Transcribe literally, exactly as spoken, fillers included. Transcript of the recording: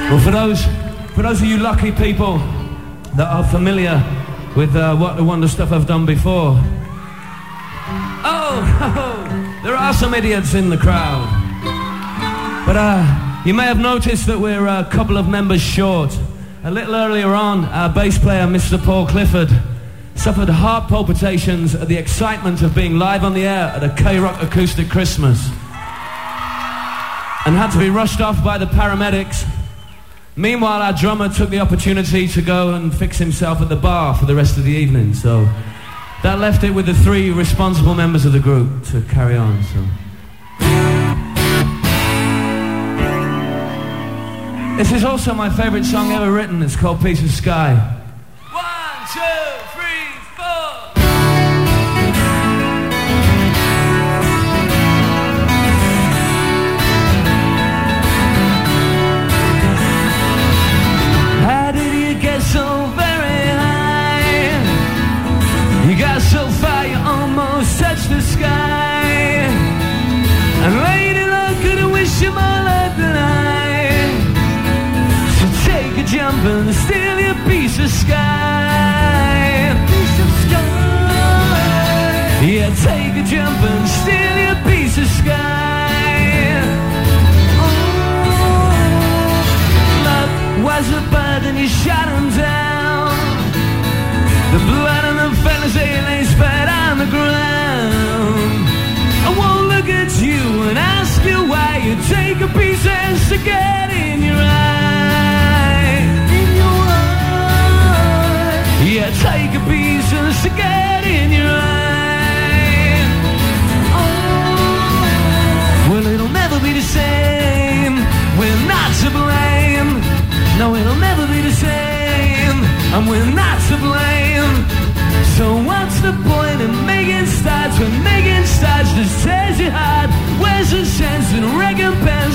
Well, for those, for those of you lucky people that are familiar with uh, what the wonder stuff I've done before. Oh, oh, there are some idiots in the crowd. But uh, you may have noticed that we're a couple of members short. A little earlier on, our bass player, Mister Paul Clifford, suffered heart palpitations at the excitement of being live on the air at a K-Rock acoustic Christmas and had to be rushed off by the paramedics. Meanwhile, our drummer took the opportunity to go and fix himself at the bar for the rest of the evening, so that left it with the three responsible members of the group to carry on. So this is also my favourite song ever written. It's called Piece of Sky. One, two, three, four. How did you get so very high? You got so far you almost touched the sky. And lady luck could have wished you more luck than I. Take a jump and steal your piece of sky. Piece of sky. Yeah, take a jump and steal your piece of sky. Oh, luck was a bird and you shot him down. The blood and the fantasy lay spread on the ground. I won't look at you and ask you why you take a piece and stick it in your eye. Yeah, take a piece and stick it in your eye. Oh, well, it'll never be the same. We're not to blame. No, it'll never be the same. And we're not to blame. So what's the point in making starts when making starts just tears your heart? Where's the sense in recompense?